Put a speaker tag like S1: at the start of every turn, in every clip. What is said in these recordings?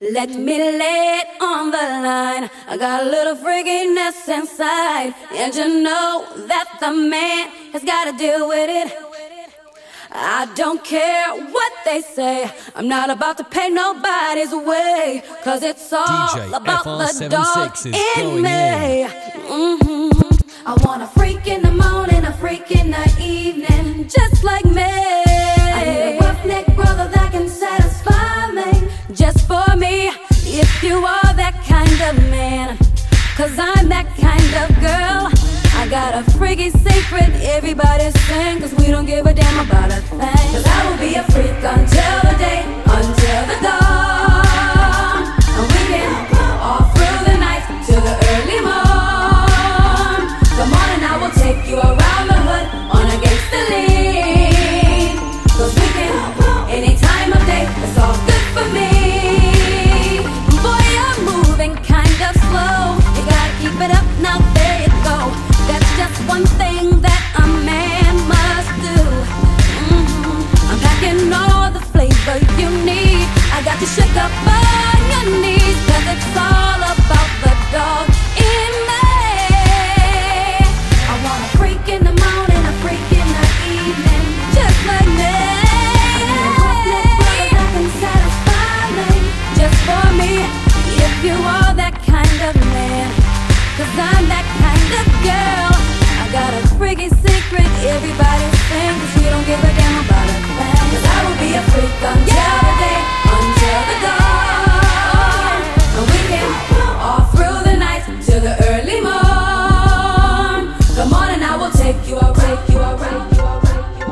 S1: Let me lay it on the line. I got a little freakiness inside, and you know that the man has gotta deal with it. I don't care what they say, I'm not about to pay nobody's way, cause it's all
S2: DJ
S1: about the dog in me. I want a freak in the morning, a freak in the evening, just like me. I need a roughneck brother that can satisfy me, just for me. If you are that kind of man, cause I'm that kind of girl. I got a freaky secret, everybody sing, cause we don't give a damn about a thing. Cause I will be a freak until the day, until the dawn. And we can all through the night till the early morn. The morning I will take you around the hood on a gangster lean. Cause we can, any time of day, it's all good for me. Boy, you're moving kind of slow, you gotta keep it up, now there you go. That's just one thing that a man must do. I'm packing all the flavor you need. I got you shook up on your knees, cause it's all about the dog in me. I want a freak in the morning, a freak in the evening, just like me. I need a roughneck brother that can satisfy me, just for me. If you are that kind of man, cause I'm that kind of girl. I got a freaky secret, everybody sing, cause we don't give a damn about a thing. Cause I will be a freak until the day, until the dawn. And we can all through the night till the early morn. The morning I will take you out, take you out, take you out.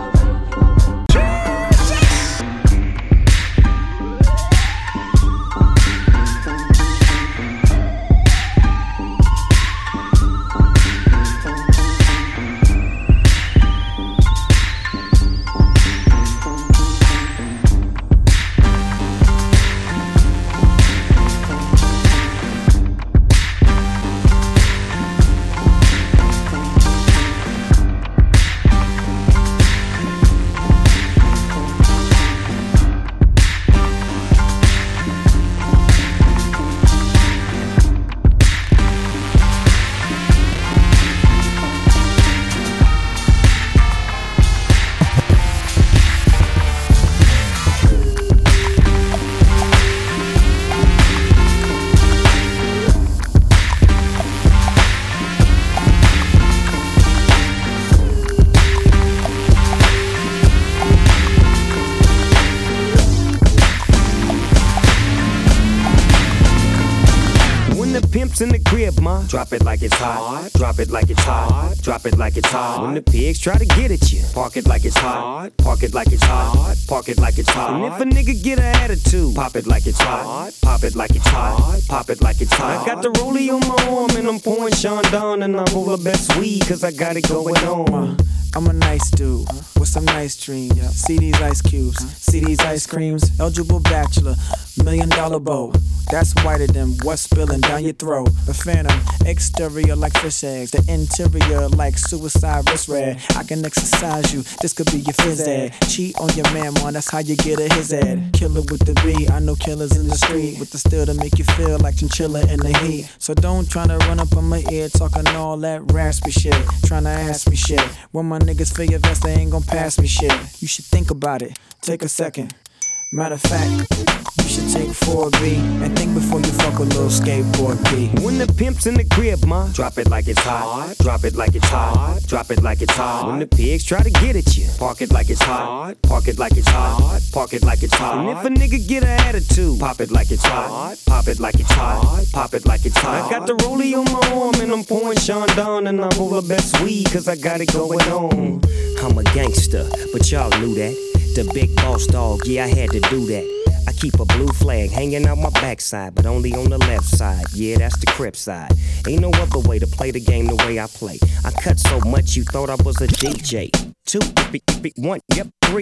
S3: In the crib, ma. Drop it like it's hot. Drop it like it's hot. Drop it like it's hot. When the pigs try to get at you, park it like it's hot. Park it like it's hot. Park it like it's hot. And if a nigga get an attitude, pop it like it's hot. Pop it like it's hot. Pop it like it's hot. I got the rollie on my arm and I'm pouring Sean Don and I roll the best weed cause I got it going on.
S4: I'm a nice dude with some nice dreams. See these ice cubes, see these ice creams. Eligible bachelor, $1 million bow. That's whiter than what's spilling down your throat. The phantom, exterior like fish eggs, the interior like suicide wrist red. I can exercise you, this could be your phys ed. Cheat on your man, man, that's how you get a his ed. Killer with the B, I know killers in the street with the steel to make you feel like chinchilla in the heat. So don't tryna run up on my ear talking all that raspy shit, tryna ask me shit. When my niggas feel your vest, they ain't gon' pass me shit. You should think about it, take a second. Matter of fact, you should take 4B and think before you fuck a little skateboard P.
S3: When the pimp's in the crib, ma, drop it like it's hot. Drop it like it's hot. Drop it like it's hot. When the pigs try to get at you, park it like it's hot. Park it like it's hot. Park it like it's hot. And if a nigga get an attitude, pop it like it's hot. Pop it like it's hot. Pop it like it's hot. I got the rollie on my arm and I'm pouring Sean Don and I roll the best weed cause I got it going on. I'm a gangster, but y'all knew that. The big boss dog, yeah, I had to do that. I keep a blue flag hanging out my backside, but only on the left side. Yeah, that's the Crip side. Ain't no other way to play the game the way I play. I cut so much you thought I was a DJ. 2, 1, yep, 3.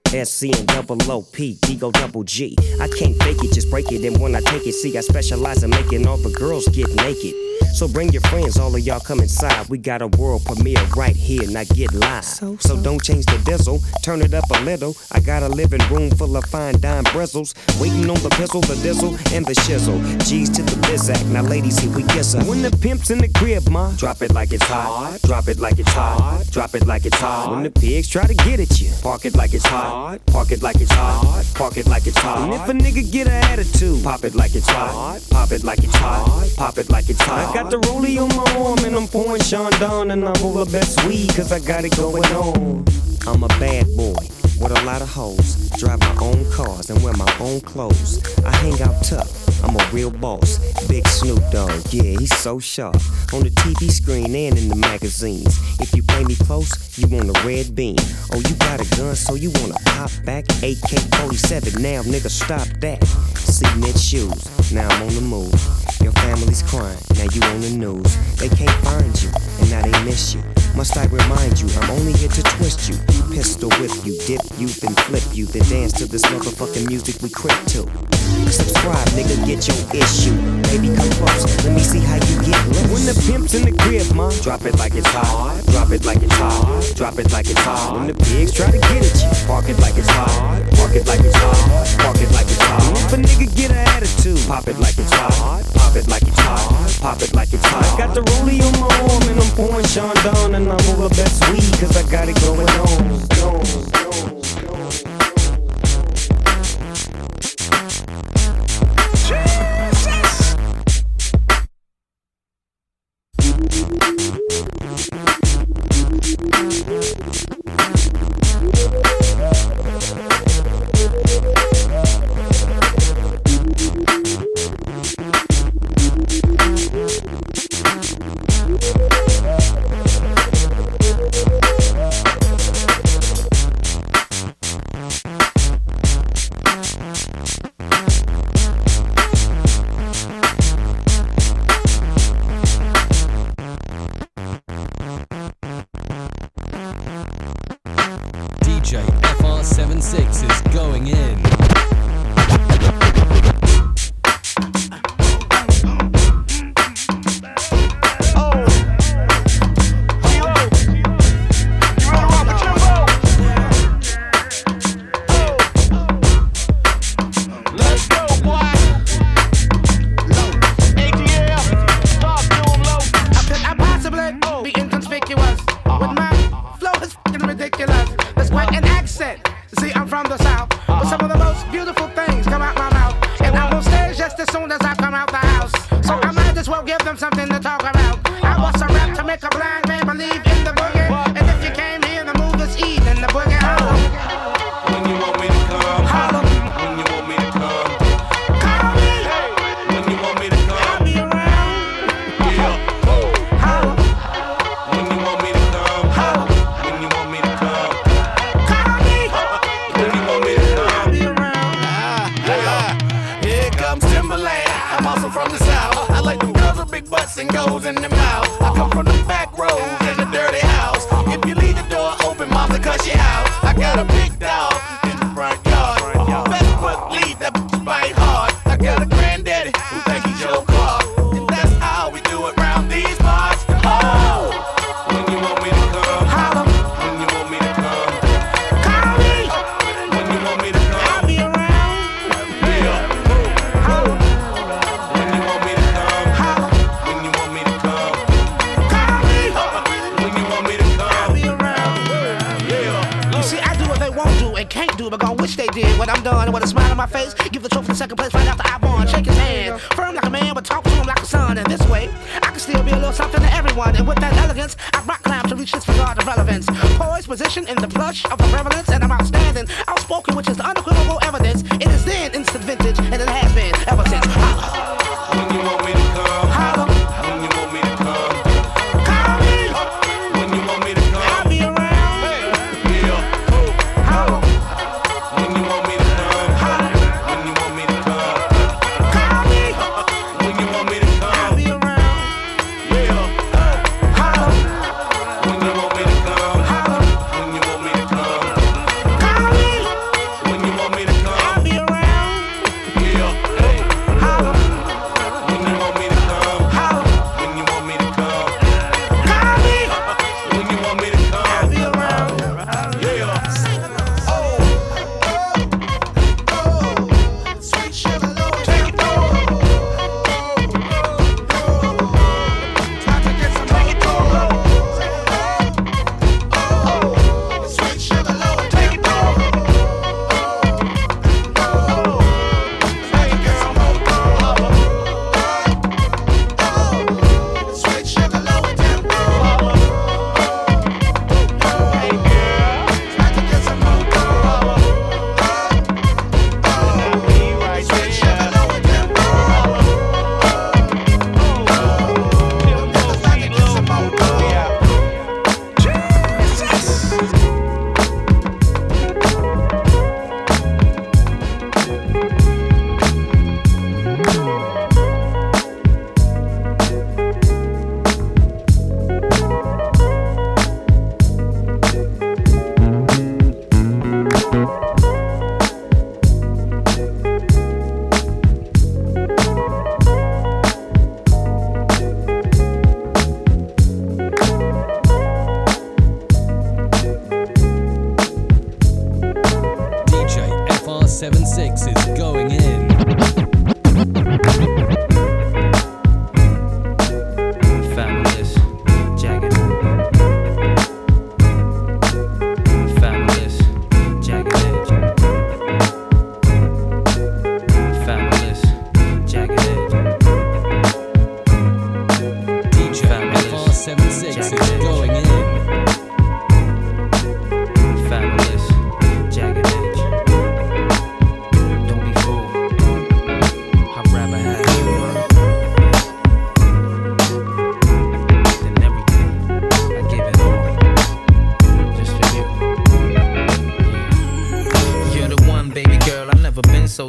S3: SC and double OP, D-Go double G. I can't fake it, just break it. And when I take it, see, I specialize in making all the girls get naked. So bring your friends, all of y'all come inside. We got a world premiere right here, now get live. So don't change the diesel, turn it up a little. I got a living room full of fine dime bristles, waiting on the pistol, the dizzle, and the shizzle. G's to the bizac, now ladies, here we kiss her. When the pimp's in the crib, ma, drop it like it's hot. Drop it like it's hot. Drop it like it's hot. When the pigs try to get at you, park it like it's hot. Park it like it's hot. Park it like it's hot. And if a nigga get an attitude, pop it like it's hot. Pop it like it's hot. Pop it like it's hot. I got the rollie on my arm and I'm pouring Sean Don and I roll the best weed cause I got it going on. I'm a bad boy with a lot of hoes, drive my own cars and wear my own clothes. I hang out tough, I'm a real boss. Big Snoop Dogg, yeah, he's so sharp. On the TV screen and in the magazines. If you play me close, you want a red beam. Oh, you got a gun, so you wanna pop back? AK-47, now nigga, stop that. Cement shoes, now I'm on the move. Your family's crying, now you on the news. They can't find you, and now they miss you. Must I remind you, I'm only here to twist you. Pistol whip you, dip you, then flip you. Then dance to this motherfucking music we crip to. Subscribe, nigga, get your issue. Baby, come close, let me see how you get loose. When the pimp's in the crib, ma, drop it like it's hot. Drop it like it's hot. Drop it like it's hot. When the pigs try to get at you, park it like it's hot. Park it like it's hot. Park it like it's hot. If a nigga get an attitude, pop it like it's hot. Pop it like it's hot. Pop it like it's hot. I got the rollie on my arm and I'm pouring Sean Don and I'm all the best weed cause I got it going on.
S2: DJ FR76 is going in.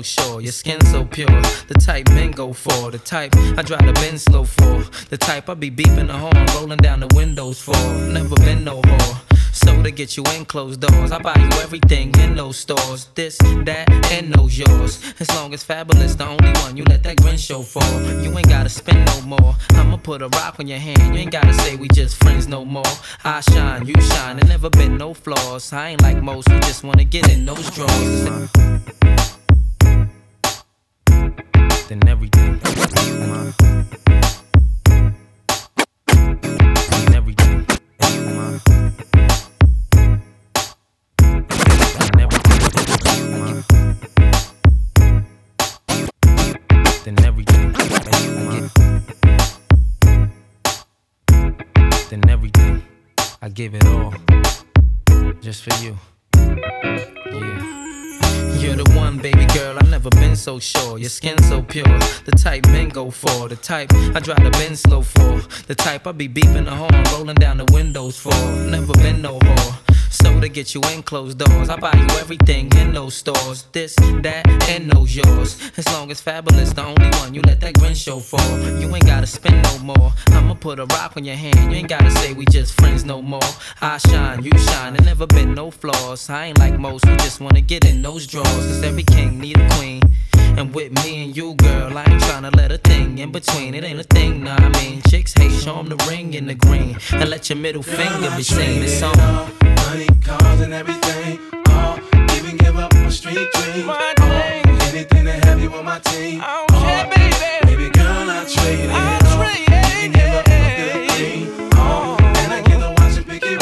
S5: so sure, your skin so pure. The type men go for, the type I drive the Benz slow for. The type I be beeping the horn, rolling down the windows for. Never been no whore. So to get you in closed doors, I buy you everything in those stores. This, that, and those yours. As long as Fabulous the only one, you let that grin show for. You ain't gotta spend no more. I'ma put a rock on your hand. You ain't gotta say we just friends no more. I shine, you shine, and never been no flaws. I ain't like most who just wanna get in those drawers. Then everything. Then everything. Then everything Then everything I give it all just for you. Yeah. You're the one, baby girl, I've never been so sure. Your skin so pure, the type men go for. The type I drive the Benz slow for. The type I be beeping the horn, rolling down the windows for. Never been no whore. So to get you in closed doors, I buy you everything in those stores. This, that, and those yours. As long as Fabulous the only one, you let that grin show for. You ain't gotta spend no more. I'ma put a rock on your hand. You ain't gotta say we just friends no more. I shine, you shine, and never been no flaws. I ain't like most who just wanna get in those drawers. Cause every king need a queen. And with me and you, girl, I ain't tryna let a thing in between. It ain't a thing, nah, I mean, chicks hate, show 'em the ring in the green. And let your middle finger be seen. It's on.
S6: Money, cars, and everything. Oh, even give up my street dreams. Oh, anything to have you on my team.
S5: I don't care, baby.
S6: Baby girl, I trade it. Even give up my good cream. Oh, and I get to watch and pick it ring.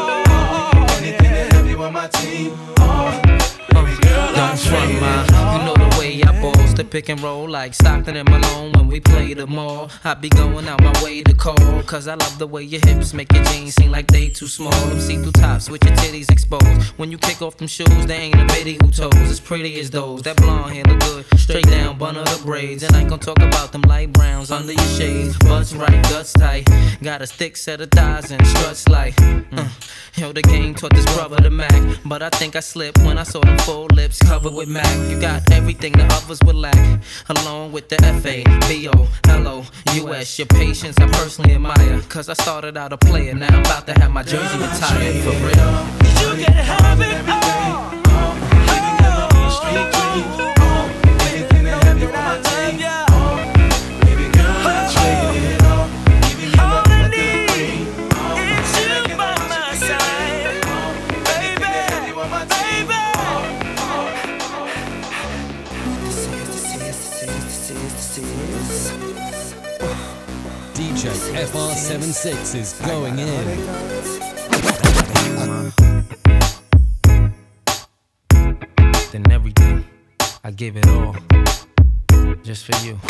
S6: Oh, anything to have you on my team. Oh, baby girl, I trade it.
S5: You know the way I balls to pick and roll like Stockton and Malone when we play the mall. I be going out my way to call, cause I love the way your hips make your jeans seem like they too small. Them see-through tops with your titties exposed. When you kick off them shoes, they ain't a bitty who toes as pretty as those. That blonde hair look good, straight down, bun of the braids. And I ain't gon' talk about them light browns under your shades. Butts right, guts tight, got a thick set of thighs and struts like Yo, the game taught this brother to Mac, but I think I slipped when I saw them full lips covered with Mac. You got everything the others would lack, along with the F-A-B-O-L-O-U-S. Your patience I personally admire, cause I started out a player, now I'm about to have my jersey retired for real.
S6: You can have it all. Even give up my street dreams. Oh, anything to have you on my team. Oh, baby girl, I trade it all. Even give up my good cream.
S5: It's you by my side, baby, baby.
S2: DJ FR76 is going in.
S5: Then everything I give it all just for you.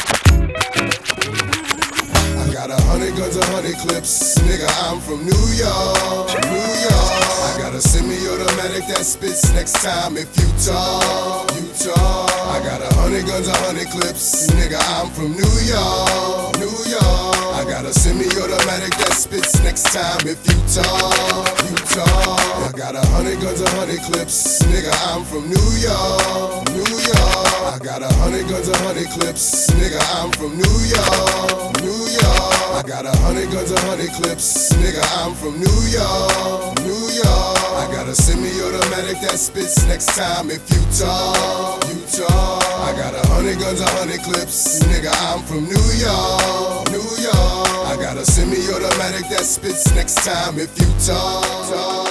S7: I got 100 guns, 100 clips. Nigga, I'm from New York, New York. I got a semi-automatic that spits next time if you talk, you talk. I got 100 guns, 100 clips. Nigga, I'm from New York, New York. I got a semi-automatic that spits next time if you talk, you talk. I got 100 guns, 100 clips. Nigga, I'm from New York, New York. I got 100 guns, 100 clips. Nigga, I'm from New York, New York. I got 100 guns, 100 clips. Nigga, I'm from New York, New York. I got a semi-automatic that spits next time if you talk, you talk. I got 100 guns, 100 clips. Nigga, I'm from New York, New York. I got a semi-automatic that spits next time if you talk.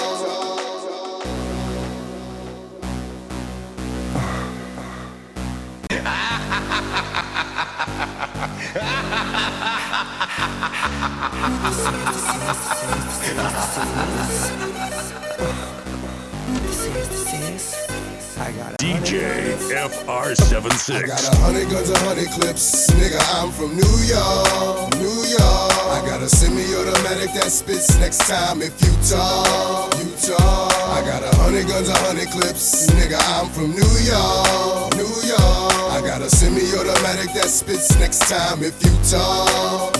S8: DJ FR76.
S7: I got 100 guns, 100 clips. Nigga, I'm from New York, New York. I got a semi-automatic that spits next time if you talk, you talk. I got 100 guns, 100 clips. Nigga, I'm from New York, New York. I got a semi-automatic that spits next time if you talk,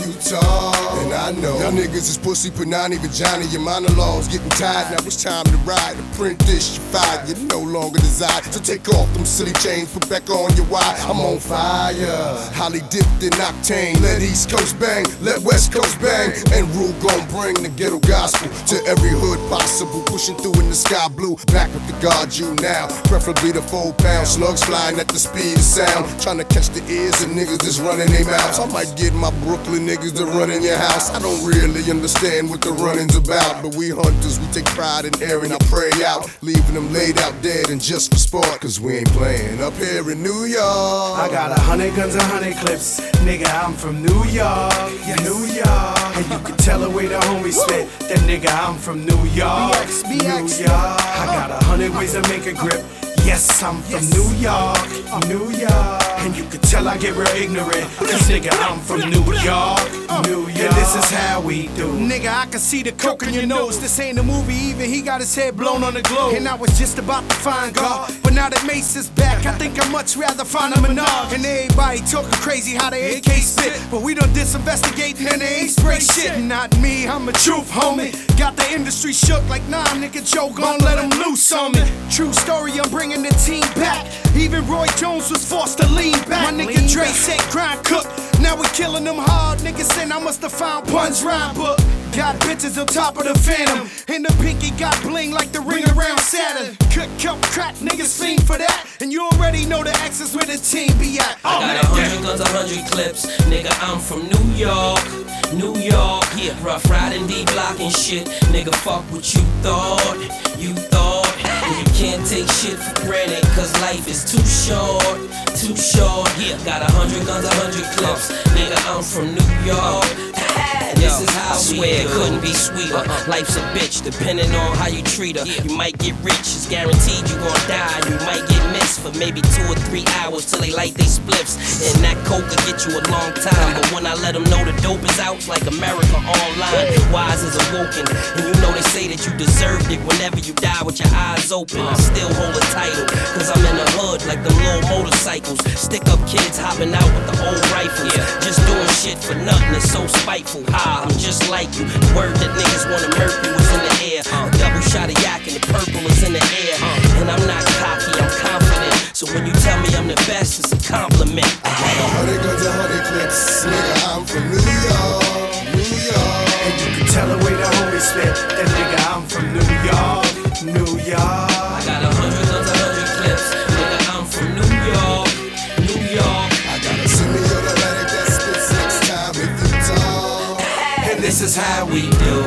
S7: and I know y'all niggas is pussy, panani, vagina. Your monologues getting tired, now it's time to ride. To print this, you fired, you no longer desire. So take off them silly chains, put back on your wire. I'm on fire, highly dipped in octane. Let East Coast bang, let West Coast bang. And Rule gon' bring the ghetto gospel to every hood possible. Pushing through in the sky blue, back with the God you now. Preferably the 4 pound slugs flying at the speed of sound. Trying to catch the ears of niggas that's running their mouths. I might get my Brooklyn niggas to run in your house. I don't really understand what the running's about, but we hunters, we take pride in airing our prey out, leaving them laid out dead and just for sport, cause we ain't playing up here in New York.
S4: I got 100 guns, 100 clips. Nigga, I'm from New York, New York. And you can tell the way the homies spit. That nigga, I'm from New York, New York. I got 100 ways to make a grip. Yes, I'm from New York, New York. And you can tell I get real ignorant, cause nigga, I'm from New York, New York. And this is how we do.
S9: Nigga, I can see the coke in your nose. This ain't a movie, even he got his head blown on the globe. And I was just about to find God, but now that Mace is back, I think I'd much rather find a Minaj. And everybody talking crazy how they AK spit, but we done disinvestigating and they ain't spray shit. Not me, I'm a truth homie. Got the industry shook like, nah, nigga, Joe gon' let him loose on me. True story, I'm bringing the team back. Even Roy Jones was forced to lean back. My nigga Dre said grind cook. Now we killing them hard. Niggas saying I must have found Pun's rhyme book. Got bitches on top of the Phantom, and the pinky got bling like the ring around Saturn. Cook up crack, niggas fiend for that. And you already know the X's where the team be at.
S10: I got 100 guns, 100 clips. Nigga, I'm from New York, New York. Yeah, rough riding, D-block and shit. Nigga, fuck what you thought, you thought. And you can't take shit for granted, cause life is too short, too short. Yeah, got 100 guns, 100 clips. Nigga, I'm from New York. And this is how I swear it couldn't be sweeter. Life's a bitch, depending on how you treat her. You might get rich, it's guaranteed you gon' die. You might get missed for maybe 2 or 3 hours till they light they spliffs. And that coke will get you a long time. But when I let them know the dope is out, it's like America Online. Wise is awoken, and you know they say that you deserved it whenever you die with your eyes open. I still hold a title, cause I'm in the hood like them little motorcycles. Stick up kids hopping out with the old rifles. Just doing shit for nothing, it's so spiteful. I'm just like you. The word that niggas wanna murk you is in the air. A double shot of yak and the purple is in the air. And I'm not cocky, I'm confident. So when you tell me I'm the best, it's a compliment.
S7: I got 100 guns, 100 clips. Nigga, I'm from New York, New York.
S4: And you can tell the way the homies spit. That nigga, I'm from New York, New York.
S10: I got 100 guns, 100 clips. Nigga, I'm from New York, New York.
S7: I got a semi-automatic that spits next time if you talk.
S10: And this is how we do.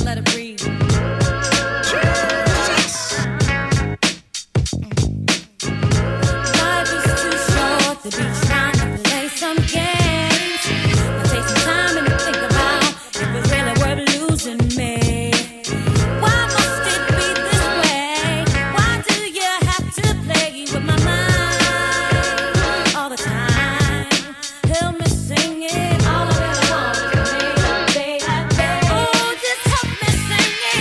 S1: let it breathe. Life is too short to be trying to play some games. Now take some time and think about if it's really worth losing me. Why must it be this way? Why do you have to play with my mind all the time? Help me sing it. All I really want is me, baby. Oh, just help me sing it.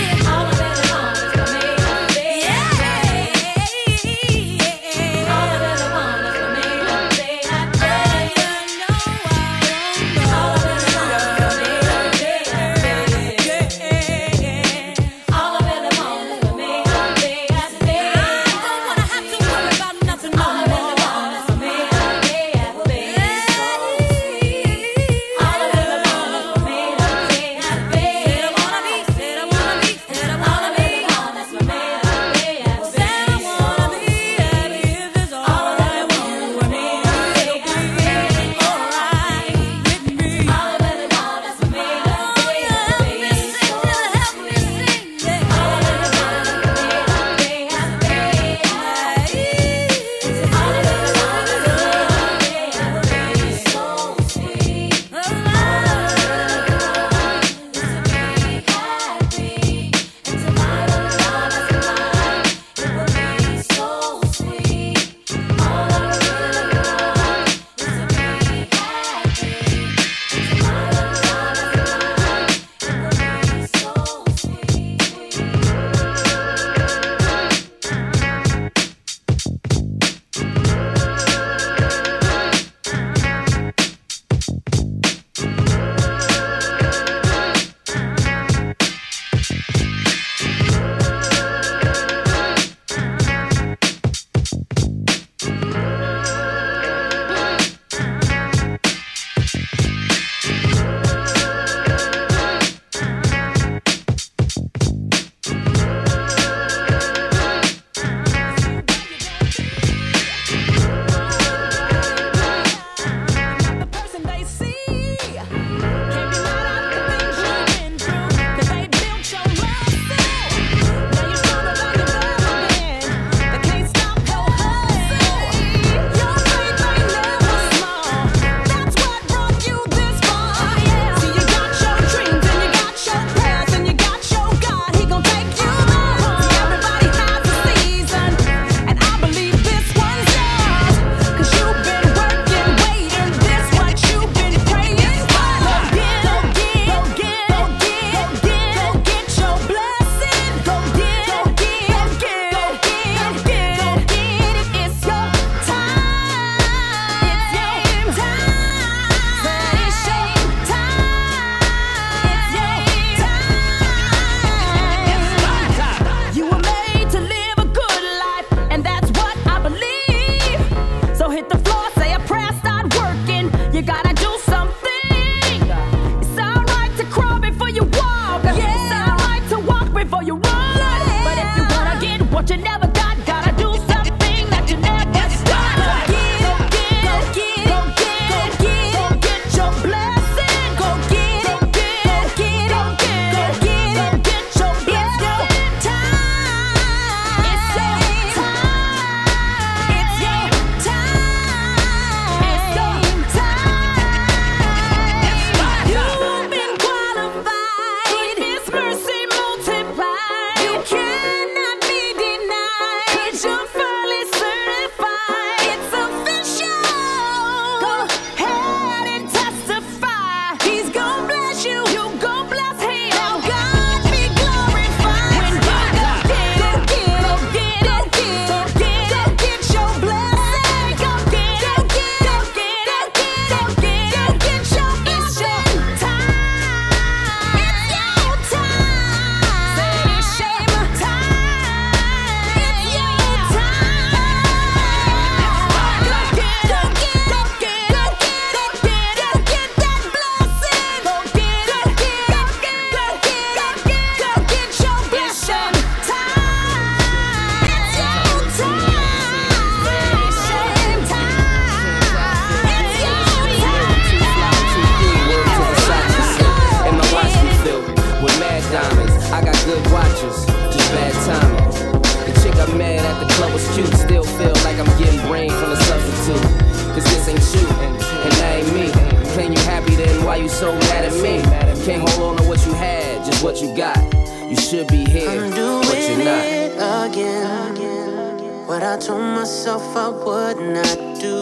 S11: bad diamonds. I got good watches, just bad timing. The chick I met at the club was cute. Still feel like I'm getting brain from the substitute. Cause this ain't you, and that ain't me. Claim you happy, then why you so mad at me? Can't hold on to what you had, just what you got. You should be here, but you're not.
S12: I'm doing it again. What I told myself I would not do.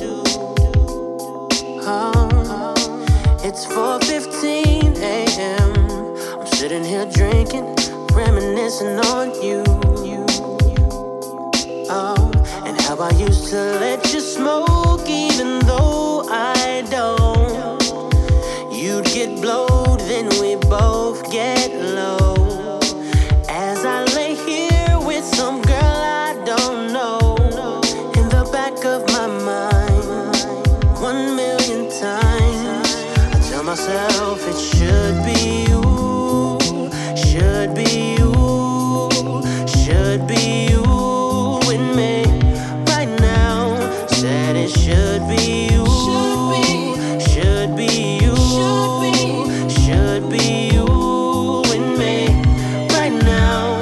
S12: Oh, it's 4:15 a.m. I'm sitting here drinking, reminiscing on you. Oh, and how I used to let you smoke even though I don't. You'd get blowed, then we both get low. As I lay here with some girl I don't know, in the back of my mind, 1,000,000 times I tell myself it should be you, should be you, should be you and me right now. Said it should be you, should be you, should be you and me right now.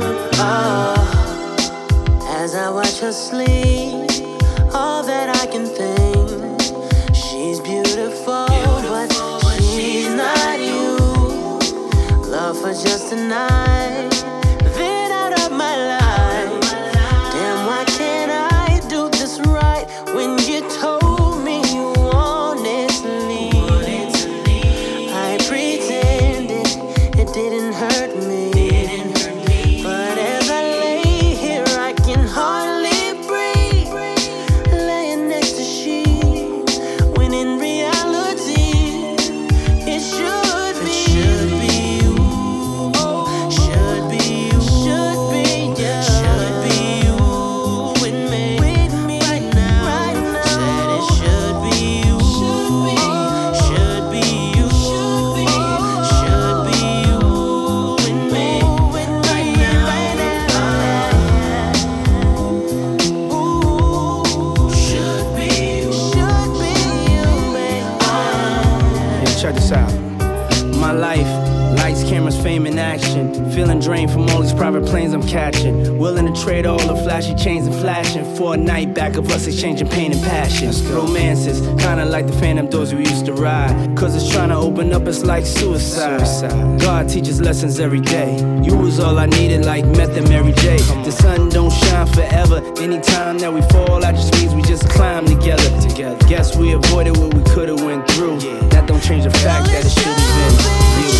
S12: As I watch her sleep, all that I can think, she's beautiful, but she's not you. Love for just a night, then out of my life. Damn, why can't I do this right when you told me you wanted to leave? I pretended it didn't hurt me, but as I lay here I can hardly breathe, laying next to she, when in reality it should be you, should be you, should be, yeah, should be you with me right now. Said it should be you, should be you, should be you with me right now. Ooh, should be you, baby.
S13: Yeah, check this out. My life, lights, cameras, fame, and action. Feeling drained from all these private planes I'm catching. Willing to trade all the flashy chains and flashing for a night back of us exchanging pain and passion. Romances, kinda like the phantom doors we used to ride. Cause it's trying to open up, it's like suicide. God teaches lessons every day. You was all I needed, like meth and Mary J. The sun don't shine forever. Anytime that we fall, that just means we just climb together. Guess we avoided what we could've went through. That don't change the fact that it should've been you.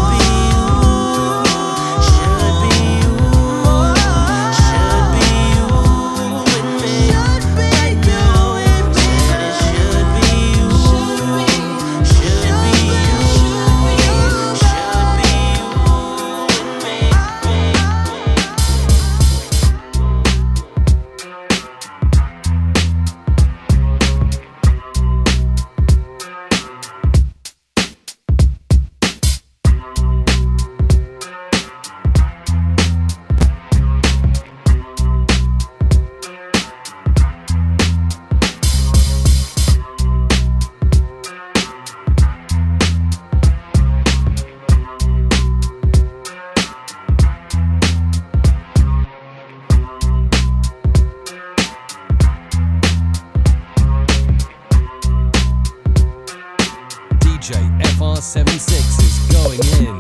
S2: DJ FR76 is going in.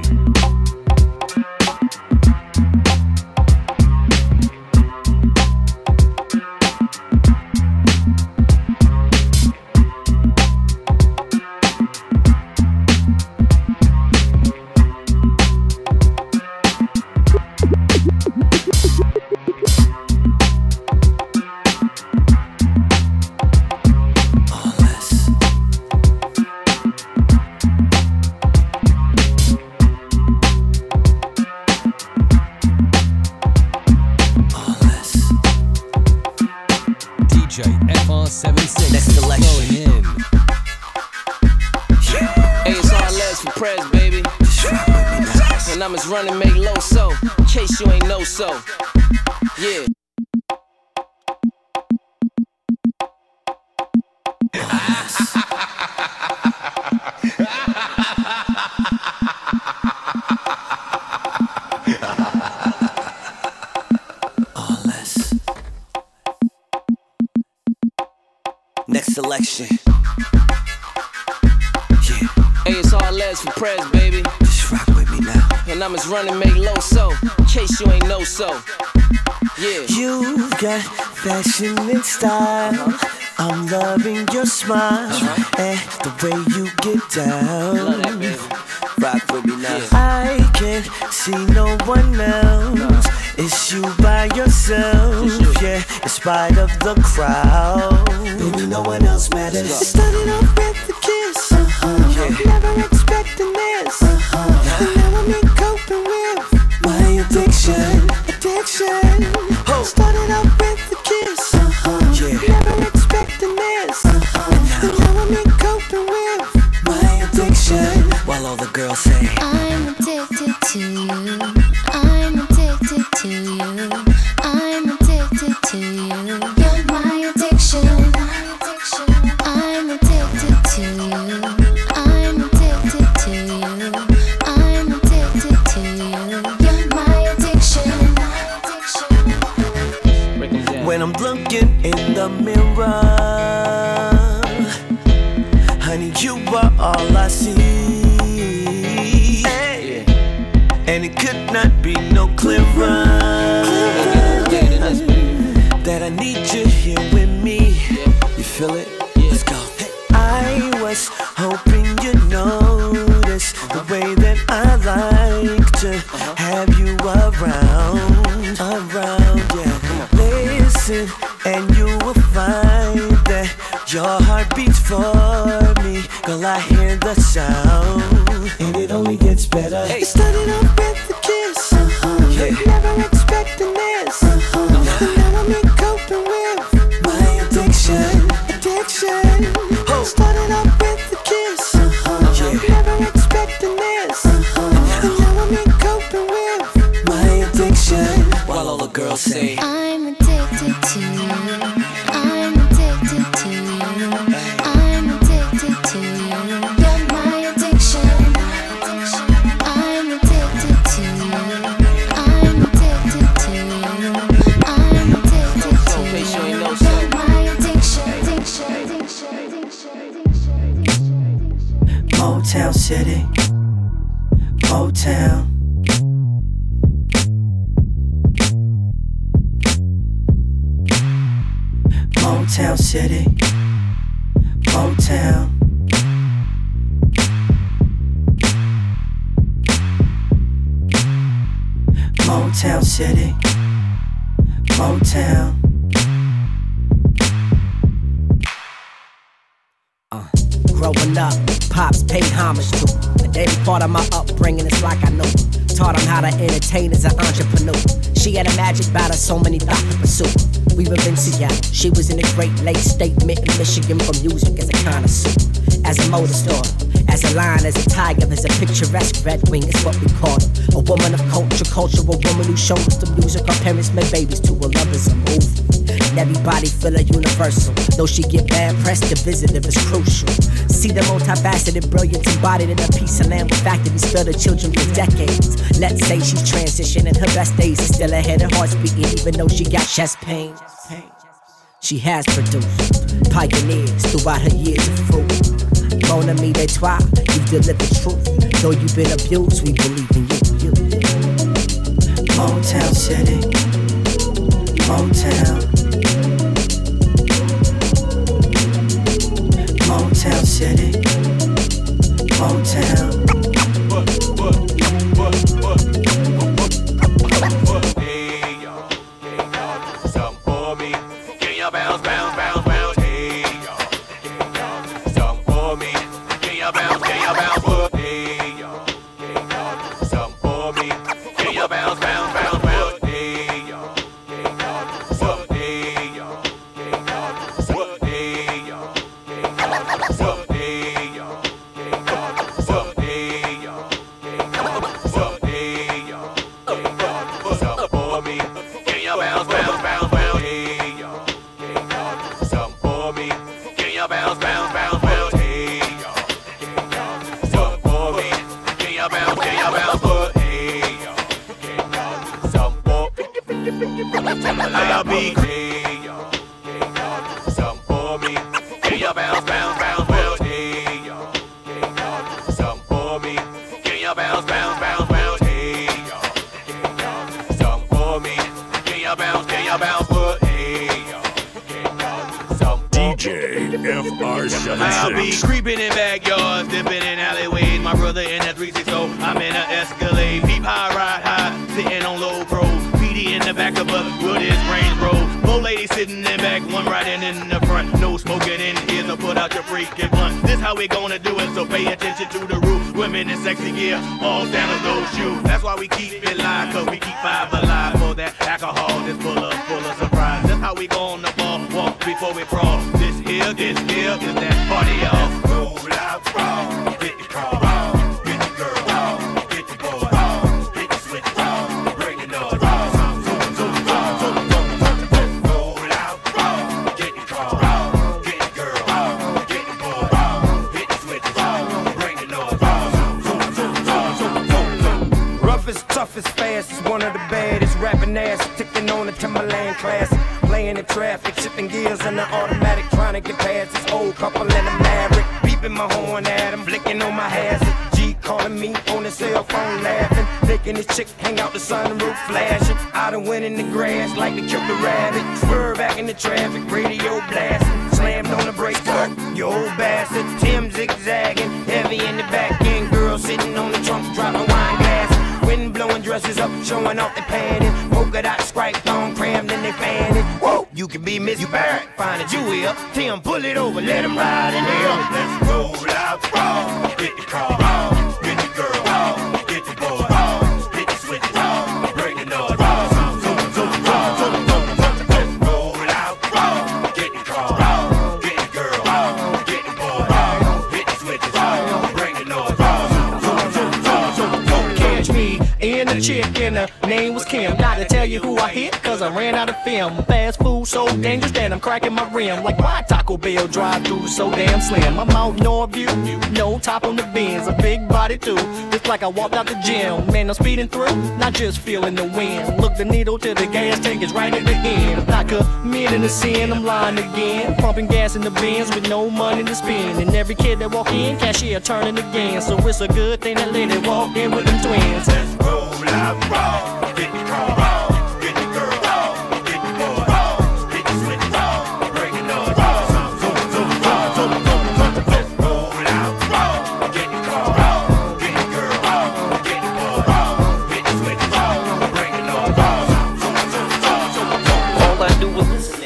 S2: FR76
S11: Next
S2: is
S11: selection.
S2: going in.
S11: Hey, it's all legs for press, baby. And I'm just running, make low so, in case you ain't know so. Yeah.
S14: selection.
S11: Hey, it's all Les for Prez, baby.
S14: Just rock with me now.
S11: And I'm as running make low so, in case you ain't know so. Yeah.
S14: You've got fashion and style. I'm loving your smile and the way you get down.
S11: Love that, baby.
S14: Rock with me now. I can't see no one else. It's you by yourself, yeah, in spite of the crowd. Baby, no one else matters. Started off with the kiss, never expecting this. And now I'm in coping with my addiction. Started off with the kiss, never expecting this. And now I'm in coping with my addiction. While all the girls say,
S1: I'm addicted to you. I'm addicted to you. I'm addicted to you. You're my addiction. I'm addicted to you. I'm addicted to you. I'm addicted to you. You're my addiction.
S14: when I'm looking in the mirror, honey, you are all I see. And it could not be no clearer that I need you here with me. You feel it? Let's go. I was hoping you notice the way that I like to have you around, yeah. Listen, and you will find that your heart beats for me. Girl, I hear the sound, and it only gets better. It started off with the kiss, never expecting this. And now I'm in coping with my addiction. Started off with the kiss, never expecting this. And now I'm in coping with my addiction. While all the girls say,
S1: I'm addicted to you. I'm addicted to you. I'm addicted to you. You're my addiction. I'm addicted to you. I'm addicted to you. I'm addicted to you. You're my addiction.
S14: Motown City, Motown. Motown City, Motown. Motown City, Motown.
S15: Growing up, pops paid homage to, and every part of my upbringing is like I know. Taught him how to entertain as an entrepreneur. She had a magic about her, so many thought to pursue. We were in Seattle, she was in the Great Lakes State, Michigan, for music as a connoisseur, as a motor store, as a lion, as a tiger, as a picturesque red wing is what we call her. A woman of culture, a woman who showed us the music our parents made babies to. Her love is a movie, and everybody feel her universal. Though she get bad press, the visitor is crucial. See the multifaceted brilliance embodied in a piece of land with factories filled with children for decades. Let's say she's transitioning, her best days is still ahead, her heart's beating even though she got chest pain. She has produced pioneers throughout her years of fruit. Mon ami de toi, you deliver truth. Though you've been abused, we believe in you.
S14: Motown City, Motown. Motown City, Motown.
S6: Hey y'all, do something for me. Can y'all bounce, bounce, bounce, bounce? Hey y'all, do something for me. Can y'all bounce, bounce? Hey y'all, do something for me. Can y'all bounce, bounce, bounce, bounce? Hey y'all, do something. Hey y'all, do something. Hey y'all, do something. Hey y'all, do something. Hey y'all, do something. Hey y'all, do something for me. Can y'all bounce, bounce, bounce, bounce? Hey y'all, do something for me. Can y'all bounce, bounce, bounce, bounce? Hey y'all, do something for me. Can y'all bounce, bounce? Hey y'all, do something for me. I'll be. Hey y'all, do something for me. Can y'all bounce?
S8: FR76.
S16: I'll be creeping in backyards, dipping in alleyways. My brother in that 360, I'm in an Escalade. Peep high, ride high, sitting on low pro. PD in the back of us, with his Range Rover. Four ladies sitting in back, one riding in the front. No smoking in here, so put out your freaking blunt. This how we gonna do it, so pay attention to the rule. Women in sexy gear, all sandals, no shoes. That's why we keep it live, cause we keep five alive. For that alcohol that's full of surprise. That's how we gonna walk before we crawl. This here is that party, y'all. Roll out, roll, get the car, roll, get the girl, roll, get the boy, roll, get the switch, roll, bring it on, roll, roll out, roll, get the car, roll, get the girl, roll, get the boy, roll, hit the switch, roll, bring it on, roll.
S17: Rough as tough as fast is one of the baddest rapping ass, ticking on the Timberland classic. Playing the traffic, shifting gears in the automatic, trying to get past this old couple and a Maverick. Beeping my horn at him, flicking on my hazard. G calling me on the cell phone, laughing. Thinking this chick hang out the sunroof, flashing. I done went in the grass like to kill the rabbit. Swerve back in the traffic, radio blasting. Slammed on the brake, you old bastard. Tim zigzagging, heavy in the back end. Girl sitting on the trunk, dropping wine glasses. Wind blowing dresses up, showing off the panties. Polka dot stripe on, crammed in they fanny. Whoa, you can be Miss Barrett, find a Jew here. Tim, pull it over, let him ride in here. Let's roll out, roll, get the car, roll, get the girl, roll, get the boy, roll, hit the switch, roll, bring it on, roll, roll out, roll, get the car, roll, get the girl, roll, get the boy, roll, hit the switch, roll, bring it on, roll.
S18: Catch me and the chick and her name was Kim. Gotta tell you who I hit, cause I ran out of film. Fast food so dangerous that I'm cracking my rim. Like why Taco Bell drive-thru so damn slim? I'm out Northview, no top on the Benz, a big body too. Just like I walked out the gym. Man, I'm speeding through, not just feeling the wind. Look the needle to the gas tank is right at the end. I'm not committing a sin, I'm lying again. Pumping gas in the bins with no money to spend. And every kid that walk in, cashier turning again. So it's a good thing that lady walked in with them twins.
S16: Let's roll out, roll, get the car, roll, get the girl, roll, get the boy, roll, hit the switch, roll, bring it on, roll, let's roll out, roll, get the car, roll, get the girl, roll, get the boy, roll, hit the switch, roll, bring it on, roll.
S10: All I do is listen.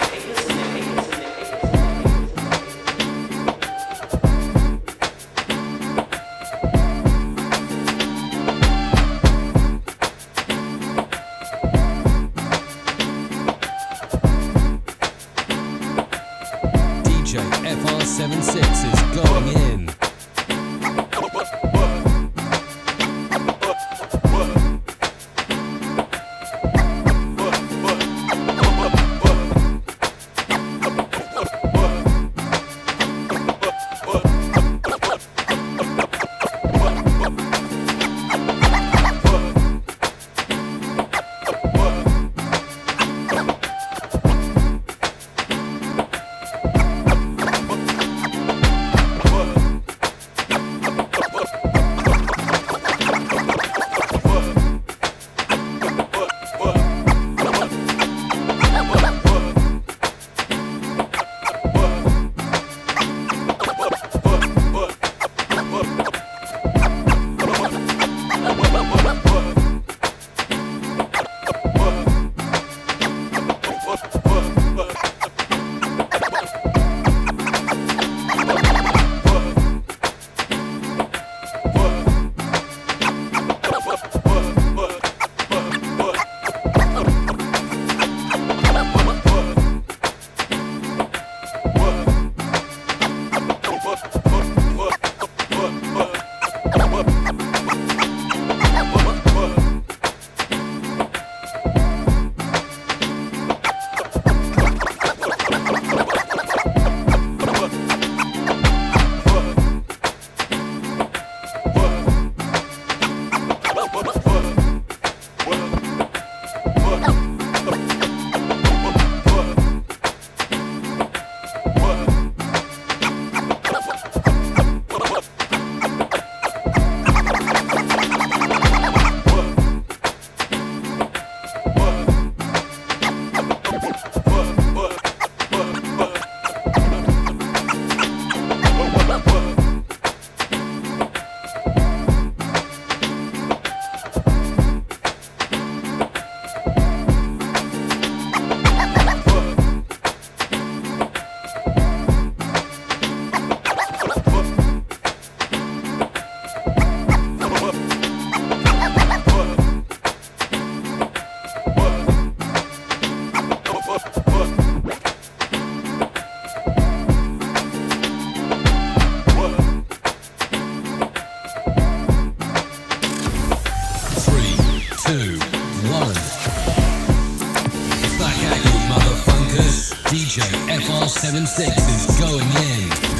S2: one. Back at you, motherfuckers. DJ FR76 is going in.